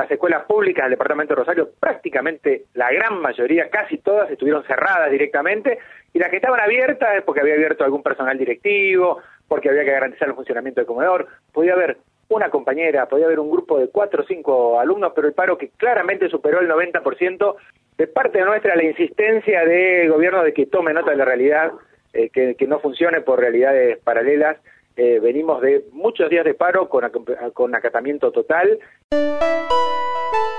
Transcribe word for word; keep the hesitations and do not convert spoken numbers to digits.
las escuelas públicas del departamento de Rosario, prácticamente la gran mayoría, casi todas, estuvieron cerradas directamente, y las que estaban abiertas es porque había abierto algún personal directivo, porque había que garantizar el funcionamiento del comedor. Podía haber una compañera, podía haber un grupo de cuatro o cinco alumnos, pero el paro que claramente superó el noventa por ciento, de parte nuestra la insistencia del gobierno de que tome nota de la realidad, eh, que, que no funcione por realidades paralelas. Eh, venimos de muchos días de paro con, con acatamiento total.